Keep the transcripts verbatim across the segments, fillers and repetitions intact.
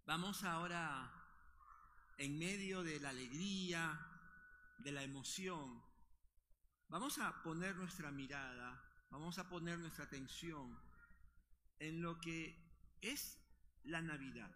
Vamos ahora, en medio de la alegría, de la emoción, vamos a poner nuestra mirada, vamos a poner nuestra atención en lo que es la Navidad.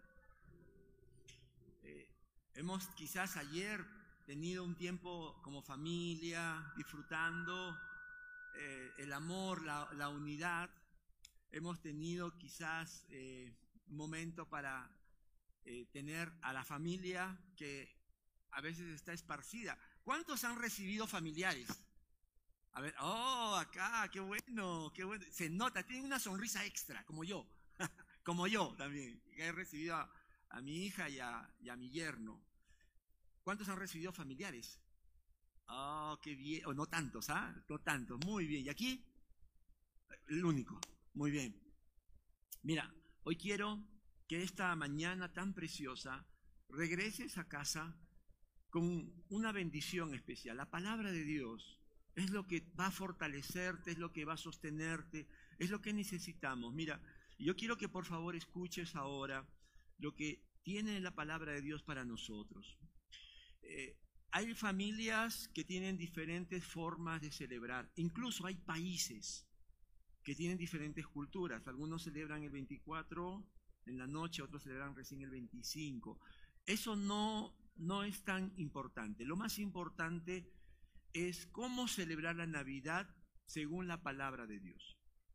Eh, hemos quizás ayer tenido un tiempo como familia, disfrutando eh, el amor, la, la unidad. Hemos tenido quizás eh, un momento para eh, tener a la familia que a veces está esparcida. ¿Cuántos han recibido familiares? A ver, oh, acá, qué bueno, qué bueno. Se nota, tienen una sonrisa extra, como yo, como yo también. He recibido a, a mi hija y a, y a mi yerno. ¿Cuántos han recibido familiares? Oh, qué bien. Oh, no tantos, ¿ah? No tantos, muy bien. ¿Y aquí? El único, muy bien. Mira, hoy quiero que esta mañana tan preciosa regreses a casa con una bendición especial. La palabra de Dios es lo que va a fortalecerte, es lo que va a sostenerte, es lo que necesitamos. Mira, yo quiero que por favor escuches ahora lo que tiene la palabra de Dios para nosotros. Eh, hay familias que tienen diferentes formas de celebrar, incluso hay países que tienen diferentes culturas. Algunos celebran el veinticuatro en la noche, otros celebran recién el veinticinco. Eso no, no es tan importante. Lo más importante es cómo celebrar la Navidad según la palabra de Dios.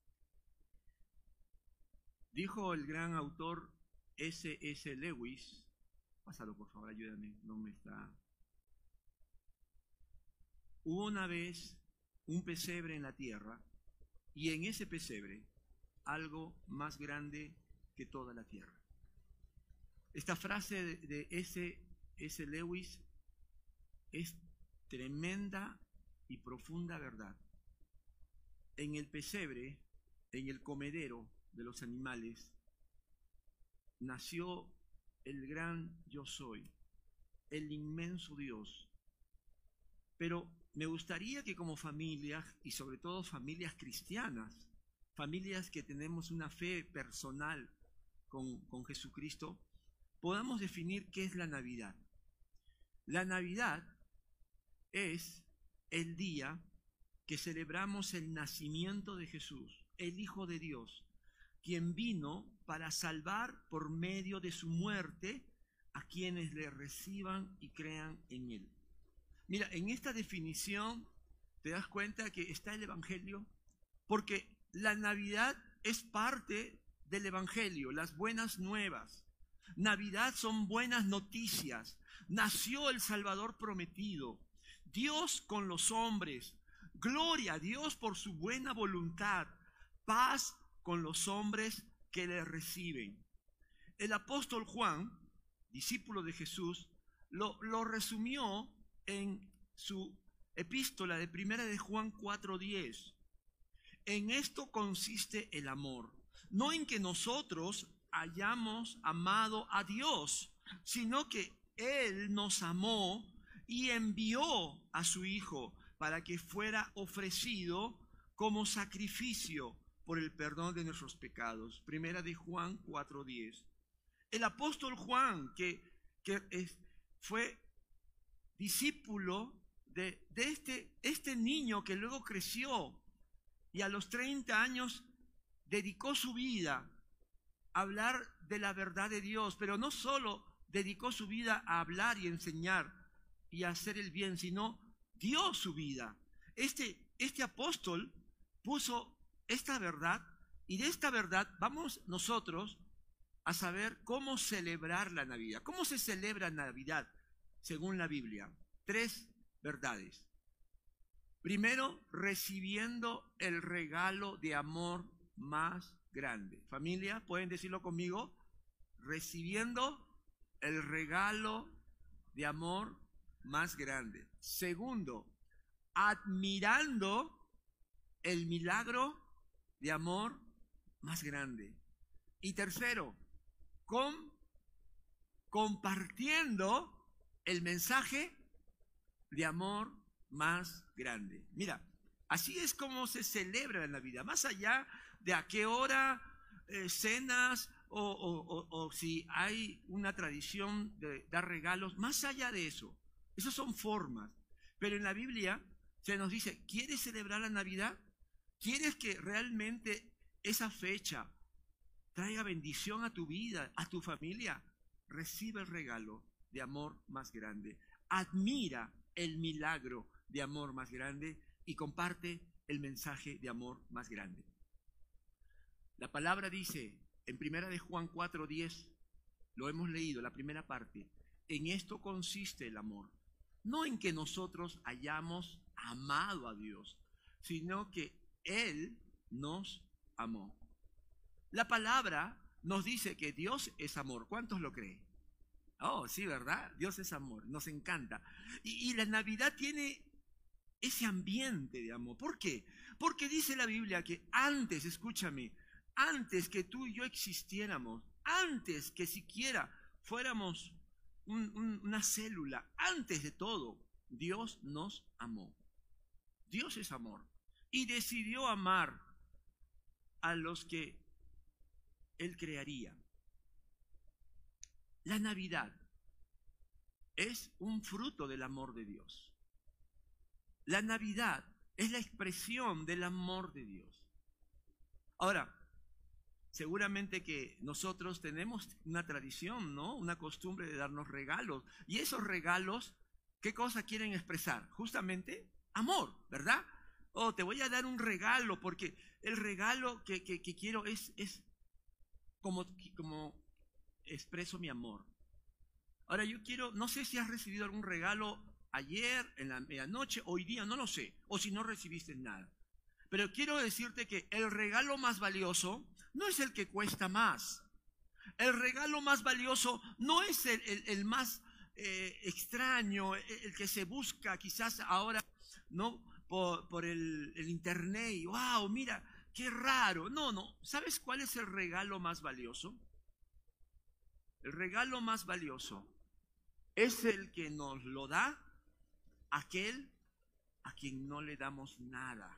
Dijo el gran autor ese ese Lewis, pásalo por favor, ayúdame, no me está... Hubo una vez un pesebre en la tierra y en ese pesebre algo más grande que toda la tierra. Esta frase de, de ese ese Lewis es tremenda y profunda verdad. En el pesebre, en el comedero de los animales, nació el gran yo soy, el inmenso Dios. Pero me gustaría que como familias, y sobre todo familias cristianas, familias que tenemos una fe personal con, con Jesucristo, podamos definir qué es la Navidad. La Navidad es el día que celebramos el nacimiento de Jesús, el Hijo de Dios, quien vino para salvar por medio de su muerte a quienes le reciban y crean en él. Mira, en esta definición te das cuenta que está el Evangelio, porque la Navidad es parte del Evangelio, las buenas nuevas. Navidad son buenas noticias. Nació el Salvador prometido. Dios con los hombres. Gloria a Dios por su buena voluntad. Paz con los hombres que le reciben. El apóstol Juan, discípulo de Jesús, lo, lo resumió en su epístola de primera de Juan cuatro diez. En esto consiste el amor, no en que nosotros hayamos amado a Dios, sino que Él nos amó y envió a su Hijo para que fuera ofrecido como sacrificio por el perdón de nuestros pecados. Primera de Juan cuatro diez. El apóstol Juan, que, que es, fue discípulo de, de este, este niño que luego creció y a los treinta años dedicó su vida a hablar de la verdad de Dios, pero no solo dedicó su vida a hablar y enseñar y a hacer el bien, sino dio su vida. Este, este apóstol puso esta verdad y de esta verdad vamos nosotros a saber cómo celebrar la Navidad. ¿Cómo se celebra Navidad? Según la Biblia, tres verdades. Primero, recibiendo el regalo de amor más grande. Familia, ¿pueden decirlo conmigo? Recibiendo el regalo de amor más grande. Segundo, admirando el milagro de amor más grande. Y tercero, con, compartiendo el mensaje de amor más grande. Mira, así es como se celebra la Navidad. Más allá de a qué hora eh, cenas o, o, o, o si hay una tradición de dar regalos, más allá de eso, esas son formas. Pero en la Biblia se nos dice, ¿quieres celebrar la Navidad? ¿Quieres que realmente esa fecha traiga bendición a tu vida, a tu familia? Recibe el regalo de amor más grande. Admira el milagro de amor más grande y comparte el mensaje de amor más grande. La palabra dice en primera de Juan cuatro diez, lo hemos leído, la primera parte, en esto consiste el amor, no en que nosotros hayamos amado a Dios, sino que Él nos amó. La palabra nos dice que Dios es amor. ¿Cuántos lo creen? Oh, sí, ¿verdad? Dios es amor, nos encanta. Y, y la Navidad tiene ese ambiente de amor. ¿Por qué? Porque dice la Biblia que antes, escúchame, antes que tú y yo existiéramos, antes que siquiera fuéramos un, un, una célula, antes de todo, Dios nos amó. Dios es amor. Y decidió amar a los que Él crearía. La Navidad es un fruto del amor de Dios. La Navidad es la expresión del amor de Dios. Ahora, seguramente que nosotros tenemos una tradición, ¿no? Una costumbre de darnos regalos. Y esos regalos, ¿qué cosa quieren expresar? Justamente amor, ¿verdad? Oh, te voy a dar un regalo porque el regalo que, que, que quiero es, es como, como expreso mi amor. Ahora yo quiero, no sé si has recibido algún regalo ayer, en la medianoche, hoy día, no lo sé, o si no recibiste nada. Pero quiero decirte que el regalo más valioso no es el que cuesta más. El regalo más valioso no es el, el, el más eh, extraño, el, el que se busca quizás ahora, ¿no? Por, por el, el internet, y wow, mira, qué raro. No, no, ¿sabes cuál es el regalo más valioso? El regalo más valioso es el que nos lo da aquel a quien no le damos nada.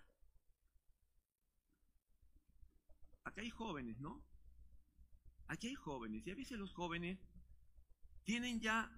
Acá hay jóvenes, ¿no? Aquí hay jóvenes, y a veces los jóvenes tienen ya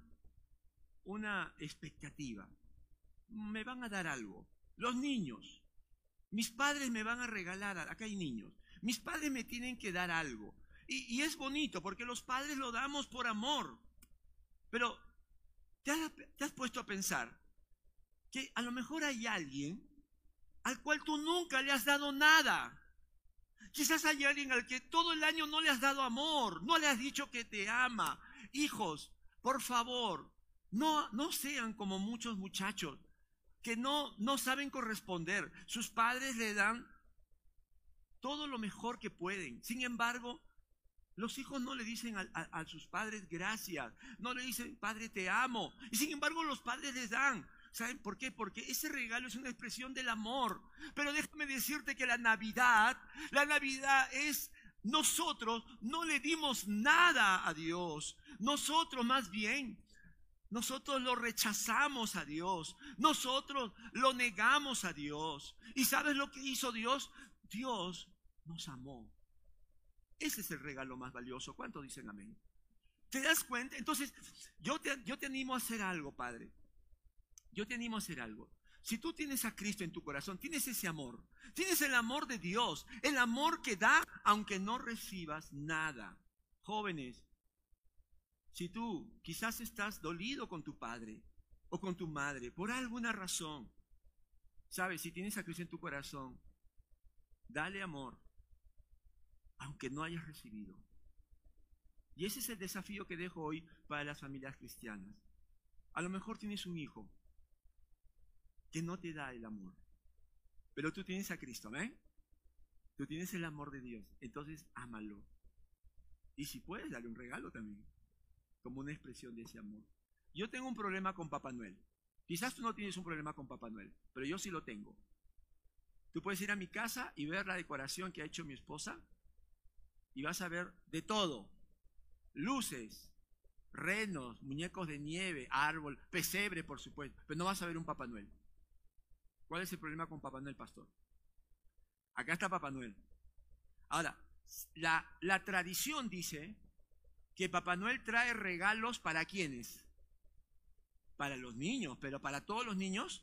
una expectativa. Me van a dar algo. Los niños, mis padres me van a regalar, acá hay niños, mis padres me tienen que dar algo. Y, y es bonito porque los padres lo damos por amor. Pero ¿te has, te has puesto a pensar que a lo mejor hay alguien al cual tú nunca le has dado nada? Quizás hay alguien al que todo el año no le has dado amor, no le has dicho que te ama. Hijos, por favor, no, no sean como muchos muchachos que no, no saben corresponder. Sus padres le dan todo lo mejor que pueden. Sin embargo, los hijos no le dicen a, a, a sus padres gracias, no le dicen padre te amo. Y sin embargo los padres les dan. ¿Saben por qué? Porque ese regalo es una expresión del amor. Pero déjame decirte que la Navidad, la Navidad es, nosotros no le dimos nada a Dios. Nosotros más bien, nosotros lo rechazamos a Dios. Nosotros lo negamos a Dios. ¿Y sabes lo que hizo Dios? Dios nos amó. Ese es el regalo más valioso. ¿Cuántos dicen amén? ¿Te das cuenta? Entonces, yo te, yo te animo a hacer algo, Padre. Yo te animo a hacer algo. Si tú tienes a Cristo en tu corazón, tienes ese amor, tienes el amor de Dios, el amor que da aunque no recibas nada. Jóvenes, si tú quizás estás dolido con tu padre o con tu madre por alguna razón, sabes, si tienes a Cristo en tu corazón, dale amor aunque no hayas recibido. Y ese es el desafío que dejo hoy para las familias cristianas. A lo mejor tienes un hijo que no te da el amor, pero tú tienes a Cristo, ¿eh? Tú tienes el amor de Dios, entonces ámalo. Y si puedes, dale un regalo también, como una expresión de ese amor. Yo tengo un problema con Papá Noel. Quizás tú no tienes un problema con Papá Noel, pero yo sí lo tengo. Tú puedes ir a mi casa y ver la decoración que ha hecho mi esposa y vas a ver de todo. Luces, renos, muñecos de nieve, árbol, pesebre, por supuesto, pero no vas a ver un Papá Noel. ¿Cuál es el problema con Papá Noel, pastor? Acá está Papá Noel. Ahora, La, la tradición dice que Papá Noel trae regalos para ¿quiénes? Para los niños, pero para todos los niños.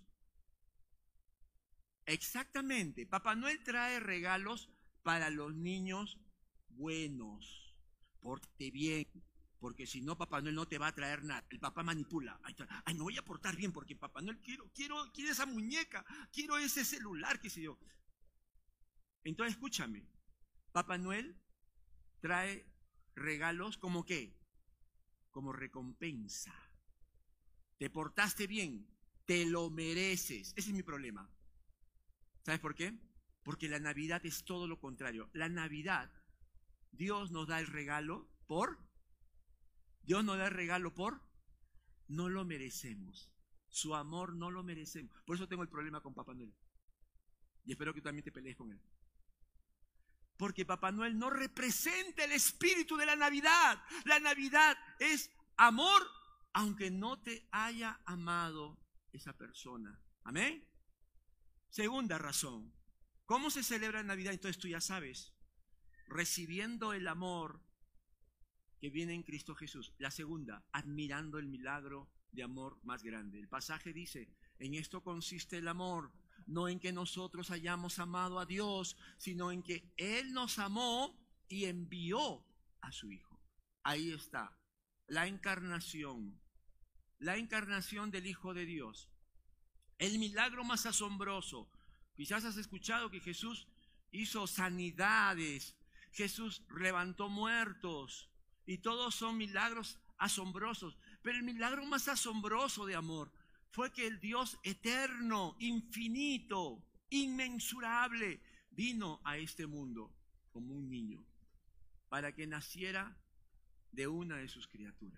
Exactamente, Papá Noel trae regalos para los niños buenos. Porte bien, porque si no, Papá Noel no te va a traer nada. El papá manipula. Ay, ay, me voy a portar bien porque Papá Noel quiero, quiero, quiero esa muñeca, quiero ese celular, qué sé yo. Entonces, escúchame, Papá Noel trae regalos como qué, como recompensa. Te portaste bien, te lo mereces. Ese es mi problema. ¿Sabes por qué? Porque la Navidad es todo lo contrario. La Navidad, Dios nos da el regalo por, Dios nos da el regalo por, no lo merecemos. Su amor no lo merecemos. Por eso tengo el problema con Papá Noel. Y espero que tú también te pelees con él. Porque Papá Noel no representa el espíritu de la Navidad. La Navidad es amor, aunque no te haya amado esa persona. ¿Amén? Segunda razón. ¿Cómo se celebra la Navidad? Entonces tú ya sabes. Recibiendo el amor que viene en Cristo Jesús. La segunda, admirando el milagro de amor más grande. El pasaje dice, en esto consiste el amor, no en que nosotros hayamos amado a Dios, sino en que Él nos amó y envió a su Hijo. Ahí está, la encarnación, la encarnación del Hijo de Dios. El milagro más asombroso. Quizás has escuchado que Jesús hizo sanidades, Jesús levantó muertos, y todos son milagros asombrosos. Pero el milagro más asombroso de amor fue que el Dios eterno, infinito, inmensurable, vino a este mundo como un niño para que naciera de una de sus criaturas.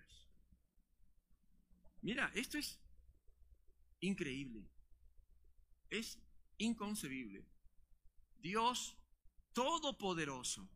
Mira, esto es increíble, es inconcebible. Dios todopoderoso,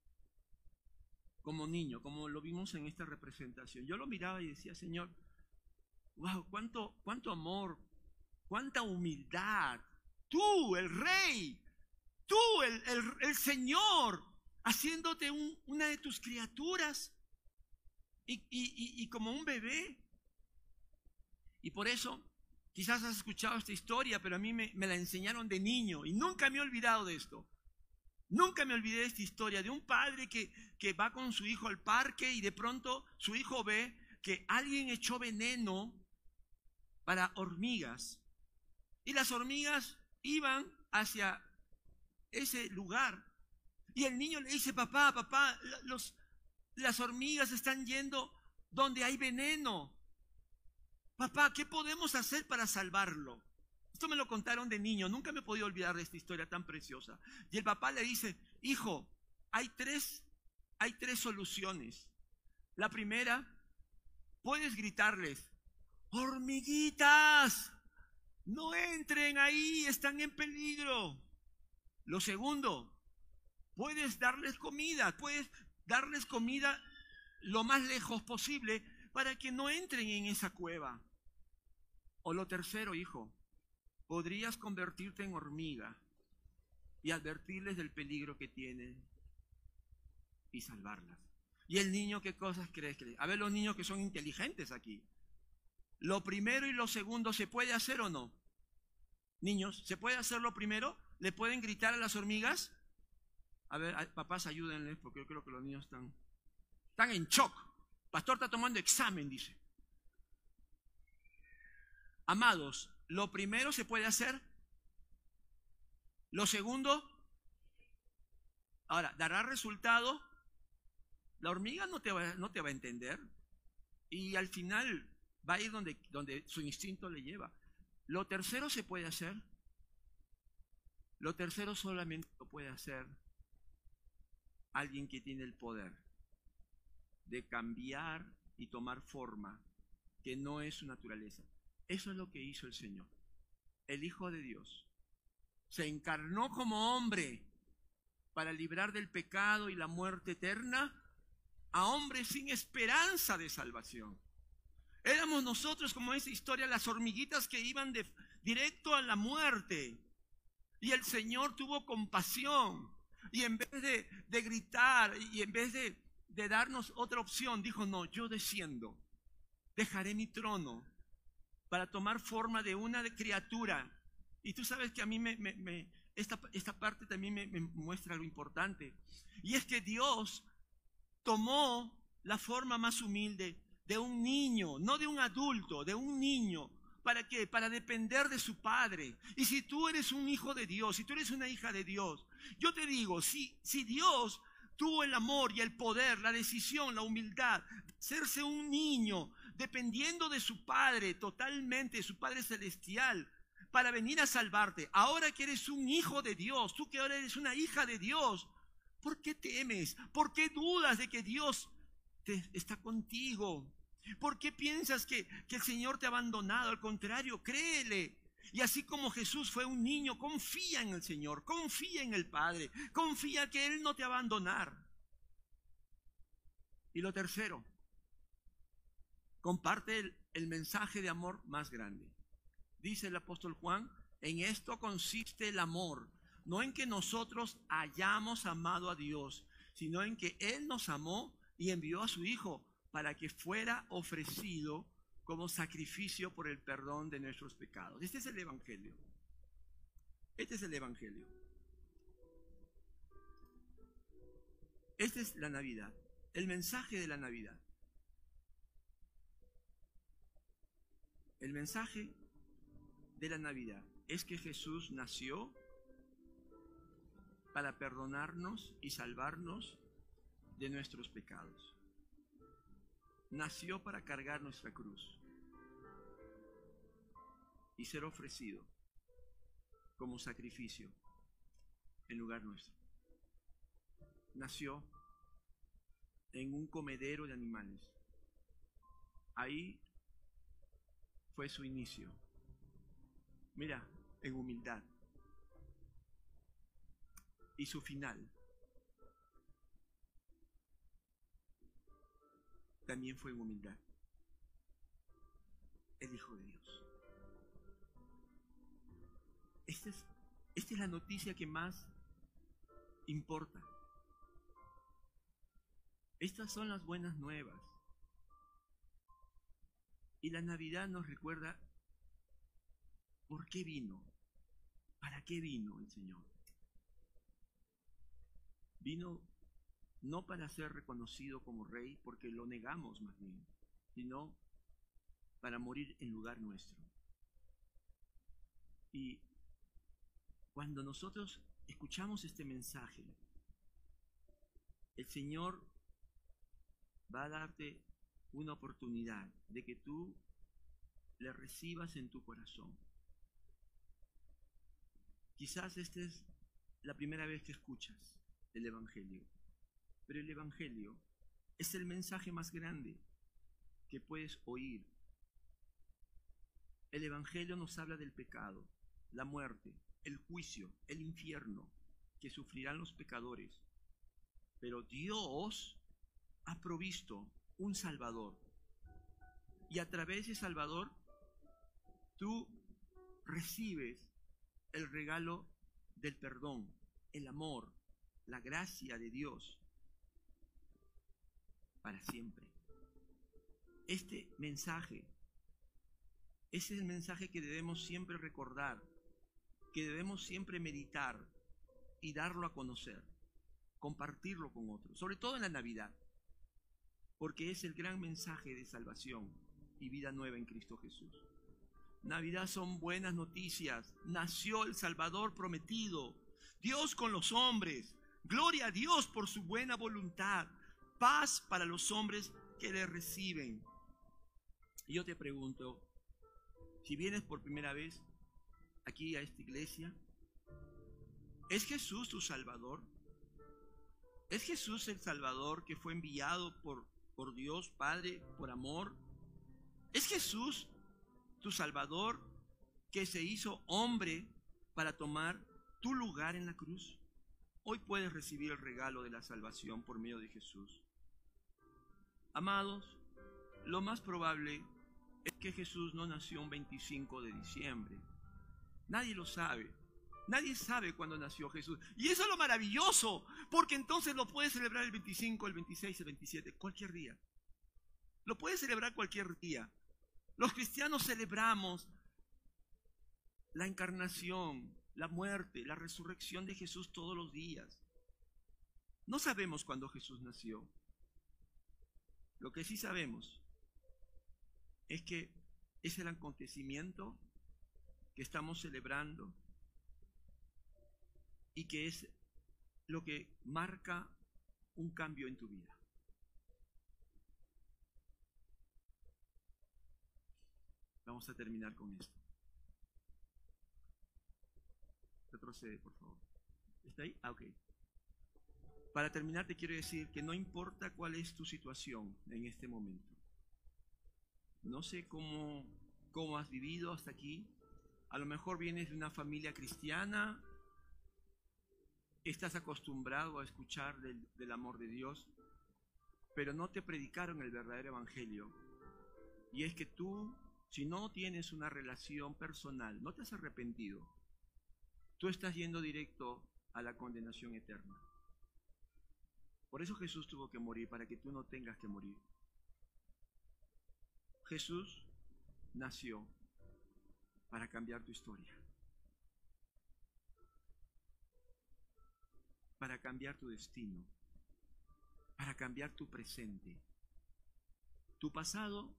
como niño, como lo vimos en esta representación. Yo lo miraba y decía, Señor, wow, cuánto, cuánto amor, cuánta humildad. Tú, el Rey, tú, el, el, el Señor, haciéndote un, una de tus criaturas y, y, y, y como un bebé. Y por eso, quizás has escuchado esta historia, pero a mí me, me la enseñaron de niño y nunca me he olvidado de esto. Nunca me olvidé de esta historia de un padre que, que va con su hijo al parque y de pronto su hijo ve que alguien echó veneno para hormigas y las hormigas iban hacia ese lugar y el niño le dice, papá, papá, los, las hormigas están yendo donde hay veneno. Papá, ¿qué podemos hacer para salvarlo? Esto me lo contaron de niño, nunca me he podido olvidar de esta historia tan preciosa. Y el papá le dice, hijo, hay tres, hay tres soluciones. La primera, puedes gritarles, hormiguitas, no entren ahí, están en peligro. Lo segundo, puedes darles comida, puedes darles comida lo más lejos posible para que no entren en esa cueva. O lo tercero, hijo, podrías convertirte en hormiga y advertirles del peligro que tienen y salvarlas. ¿Y el niño qué cosas crees que? A ver, los niños que son inteligentes aquí. Lo primero y lo segundo, ¿se puede hacer o no? Niños, ¿se puede hacer lo primero? ¿Le pueden gritar a las hormigas? A ver, papás, ayúdenles, porque yo creo que los niños están, están en shock. Pastor está tomando examen, dice. Amados, lo primero se puede hacer. Lo segundo, ahora, ¿dará resultado? La hormiga no te va, no te va a entender. Y al final va a ir donde, donde su instinto le lleva. Lo tercero se puede hacer. Lo tercero solamente lo puede hacer alguien que tiene el poder de cambiar y tomar forma que no es su naturaleza. Eso es lo que hizo el Señor. El Hijo de Dios se encarnó como hombre para librar del pecado y la muerte eterna a hombres sin esperanza de salvación. Éramos nosotros, como esa historia, las hormiguitas que iban de, directo a la muerte. Y el Señor tuvo compasión. Y en vez de, de gritar y en vez de, de darnos otra opción, dijo, no, yo desciendo, dejaré mi trono para tomar forma de una criatura. Y tú sabes que a mí me, me, me, esta, esta parte también me, me muestra algo importante. Y es que Dios tomó la forma más humilde de un niño, no de un adulto, de un niño. ¿Para qué? Para depender de su padre. Y si tú eres un hijo de Dios, si tú eres una hija de Dios, yo te digo, si, si Dios tuvo el amor y el poder, la decisión, la humildad, de hacerse un niño, dependiendo de su padre, totalmente, de su Padre Celestial, para venir a salvarte, ahora que eres un hijo de Dios, tú que ahora eres una hija de Dios, ¿por qué temes? ¿Por qué dudas de que Dios te, está contigo? ¿Por qué piensas que, que el Señor te ha abandonado? Al contrario, créele. Y así como Jesús fue un niño, confía en el Señor, confía en el Padre, confía que Él no te va a abandonar. Y lo tercero, comparte el, el mensaje de amor más grande. Dice el apóstol Juan, en esto consiste el amor, no en que nosotros hayamos amado a Dios, sino en que Él nos amó y envió a su Hijo para que fuera ofrecido como sacrificio por el perdón de nuestros pecados. Este es el Evangelio. Este es el Evangelio. Esta es la Navidad, el mensaje de la Navidad. El mensaje de la Navidad es que Jesús nació para perdonarnos y salvarnos de nuestros pecados. Nació para cargar nuestra cruz y ser ofrecido como sacrificio en lugar nuestro. Nació en un comedero de animales. Ahí fue su inicio. Mira, en humildad. Y su final también fue en humildad. El Hijo de Dios. Esta es, esta es la noticia que más importa. Estas son las buenas nuevas. Y la Navidad nos recuerda por qué vino, para qué vino el Señor. Vino no para ser reconocido como rey, porque lo negamos más bien, sino para morir en lugar nuestro. Y cuando nosotros escuchamos este mensaje, el Señor va a darte una oportunidad de que tú le recibas en tu corazón. Quizás esta es la primera vez que escuchas el Evangelio, pero el Evangelio es el mensaje más grande que puedes oír. El Evangelio nos habla del pecado, la muerte, el juicio, el infierno que sufrirán los pecadores, pero Dios ha provisto un Salvador, y a través de Salvador tú recibes el regalo del perdón, el amor, la gracia de Dios para siempre. Este mensaje es el mensaje que debemos siempre recordar, que debemos siempre meditar y darlo a conocer, compartirlo con otros, sobre todo en la Navidad, porque es el gran mensaje de salvación y vida nueva en Cristo Jesús. Navidad son buenas noticias. Nació el Salvador prometido. Dios con los hombres. Gloria a Dios por su buena voluntad. Paz para los hombres que le reciben. Y yo te pregunto, si vienes por primera vez aquí a esta iglesia, ¿es Jesús tu Salvador? ¿Es Jesús el Salvador que fue enviado por, por Dios Padre por amor? ¿Es Jesús tu Salvador que se hizo hombre para tomar tu lugar en la cruz? Hoy puedes recibir el regalo de la salvación por medio de Jesús. Amados, lo más probable es que Jesús no nació un veinticinco de diciembre. Nadie lo sabe. Nadie sabe cuándo nació Jesús. Y eso es lo maravilloso, porque entonces lo puedes celebrar el veinticinco, el veintiséis, el veintisiete, cualquier día. Lo puedes celebrar cualquier día. Los cristianos celebramos la encarnación, la muerte, la resurrección de Jesús todos los días. No sabemos cuándo Jesús nació. Lo que sí sabemos es que es el acontecimiento que estamos celebrando y que es lo que marca un cambio en tu vida. Vamos a terminar con esto. Retrocede, por favor. ¿Está ahí? Ah, ok. Para terminar, te quiero decir que no importa cuál es tu situación en este momento. No sé cómo, cómo has vivido hasta aquí. A lo mejor vienes de una familia cristiana, estás acostumbrado a escuchar del, del amor de Dios, pero no te predicaron el verdadero evangelio. Y es que tú, si no tienes una relación personal, no te has arrepentido, tú estás yendo directo a la condenación eterna. Por eso Jesús tuvo que morir, para que tú no tengas que morir. Jesús nació para cambiar tu historia, para cambiar tu destino, para cambiar tu presente. Tu pasado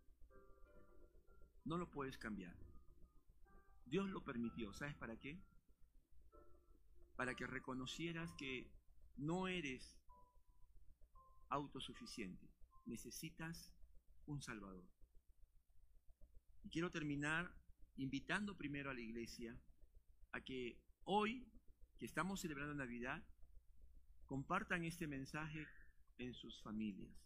no lo puedes cambiar. Dios lo permitió. ¿Sabes para qué? Para que reconocieras que no eres autosuficiente. Necesitas un Salvador. Y quiero terminar invitando primero a la iglesia a que hoy, que estamos celebrando Navidad, compartan este mensaje en sus familias.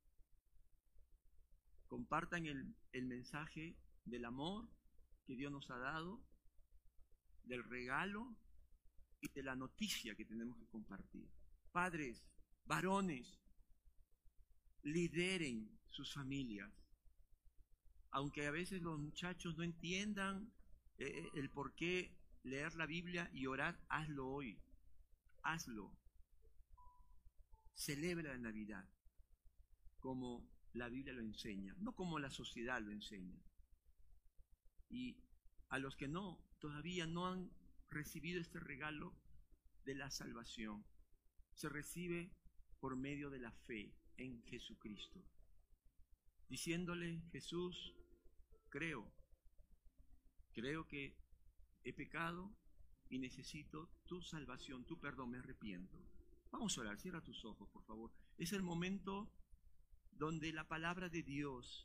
Compartan el, el mensaje del amor que Dios nos ha dado, del regalo y de la noticia que tenemos que compartir. Padres, varones, lideren sus familias. Aunque a veces los muchachos no entiendan eh, el por qué leer la Biblia y orar, hazlo hoy. Hazlo. Celebra la Navidad como la Biblia lo enseña, no como la sociedad lo enseña. Y a los que no, todavía no han recibido este regalo de la salvación, se recibe por medio de la fe en Jesucristo, diciéndole: Jesús, creo, creo que he pecado y necesito tu salvación, tu perdón, me arrepiento. Vamos a orar, cierra tus ojos, por favor. Es el momento donde la palabra de Dios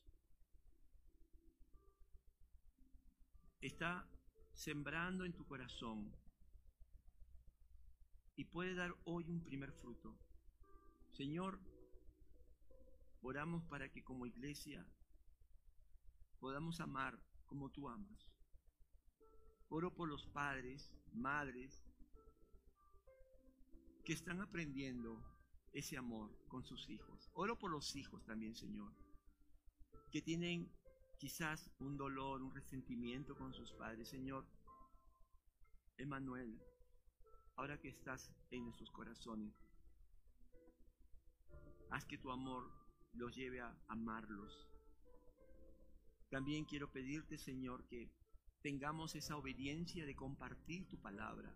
está sembrando en tu corazón y puede dar hoy un primer fruto. Señor, oramos para que como iglesia podamos amar como tú amas. Oro por los padres, madres, que están aprendiendo ese amor con sus hijos. Oro por los hijos también, Señor, que tienen quizás un dolor, un resentimiento con sus padres. Señor, Emmanuel, ahora que estás en nuestros corazones, haz que tu amor los lleve a amarlos. También quiero pedirte, Señor, que tengamos esa obediencia de compartir tu palabra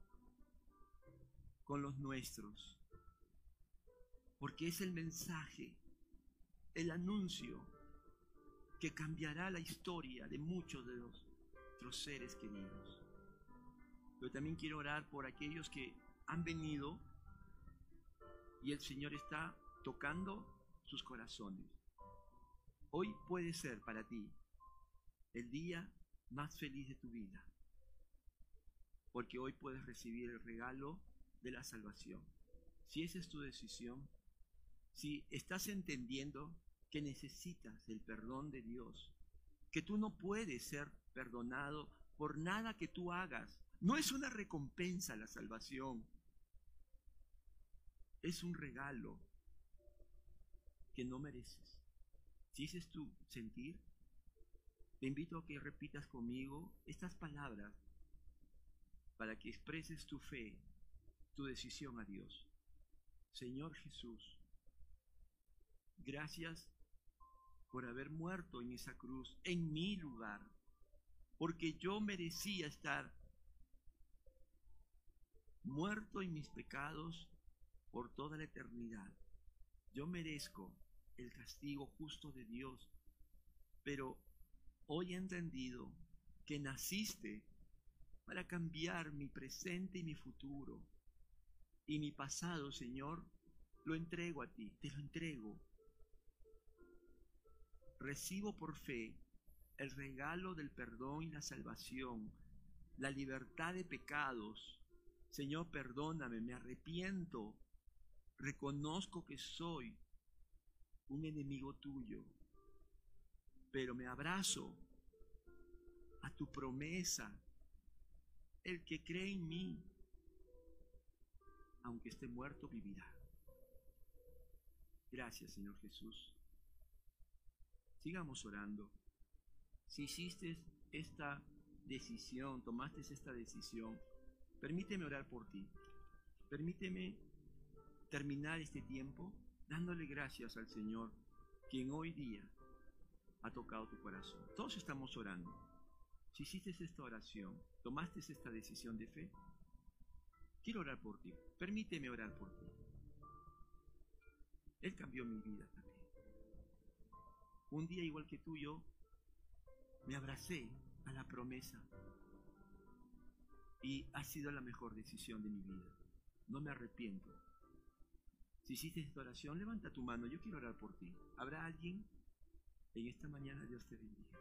con los nuestros, porque es el mensaje, el anuncio que cambiará la historia de muchos de nuestros seres queridos. Pero también quiero orar por aquellos que han venido y el Señor está tocando sus corazones. Hoy puede ser para ti el día más feliz de tu vida, porque hoy puedes recibir el regalo de la salvación. Si esa es tu decisión, si estás entendiendo que necesitas el perdón de Dios, que tú no puedes ser perdonado por nada que tú hagas, no es una recompensa la salvación, es un regalo que no mereces. Si ese es tu sentir, te invito a que repitas conmigo estas palabras para que expreses tu fe, tu decisión a Dios. Señor Jesús, gracias por haber muerto en esa cruz, en mi lugar, porque yo merecía estar muerto en mis pecados por toda la eternidad. Yo merezco el castigo justo de Dios, pero hoy he entendido que naciste para cambiar mi presente y mi futuro. Y mi pasado, Señor, lo entrego a ti, te lo entrego. Recibo por fe el regalo del perdón y la salvación, la libertad de pecados. Señor, perdóname, me arrepiento, reconozco que soy un enemigo tuyo, pero me abrazo a tu promesa. El que cree en mí, aunque esté muerto, vivirá. Gracias, Señor Jesús. Sigamos orando. Si hiciste esta decisión, tomaste esta decisión, permíteme orar por ti. Permíteme terminar este tiempo dándole gracias al Señor, quien hoy día ha tocado tu corazón. Todos estamos orando. Si hiciste esta oración, tomaste esta decisión de fe, quiero orar por ti. Permíteme orar por ti. Él cambió mi vida también. Un día, igual que tú, yo me abracé a la promesa y ha sido la mejor decisión de mi vida. No me arrepiento. Si hiciste esta oración, levanta tu mano. Yo quiero orar por ti. ¿Habrá alguien? En esta mañana Dios te bendiga.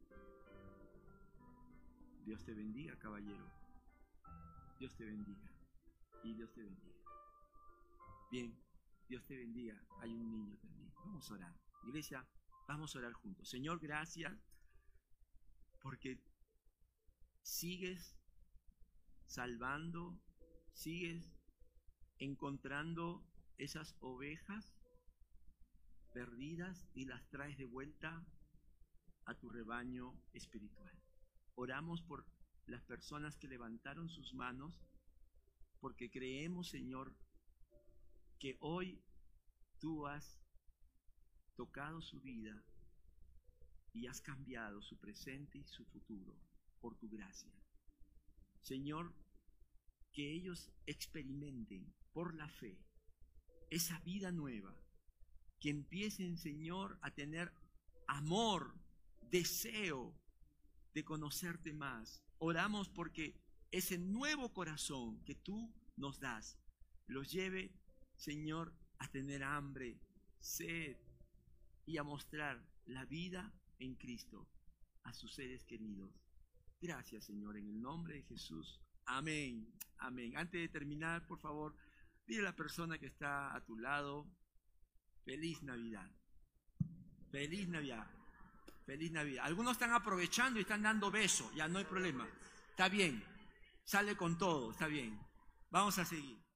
Dios te bendiga, caballero. Dios te bendiga. Y Dios te bendiga. Bien, Dios te bendiga. Hay un niño también. Vamos a orar. Iglesia, vamos a orar juntos. Señor, gracias porque sigues salvando, sigues encontrando esas ovejas perdidas y las traes de vuelta a tu rebaño espiritual. Oramos por las personas que levantaron sus manos, porque creemos, Señor, que hoy tú has tocado su vida y has cambiado su presente y su futuro por tu gracia. Señor, que ellos experimenten por la fe esa vida nueva, que empiecen, Señor, a tener amor, deseo de conocerte más. Oramos porque ese nuevo corazón que tú nos das los lleve, Señor, a tener hambre, sed y a mostrar la vida en Cristo a sus seres queridos. Gracias, Señor, en el nombre de Jesús. Amén, amén. Antes de terminar, por favor, dile a la persona que está a tu lado, feliz Navidad. Feliz Navidad. Feliz Navidad. Algunos están aprovechando y están dando besos. Ya no hay problema. Está bien. Sale con todo. Está bien. Vamos a seguir.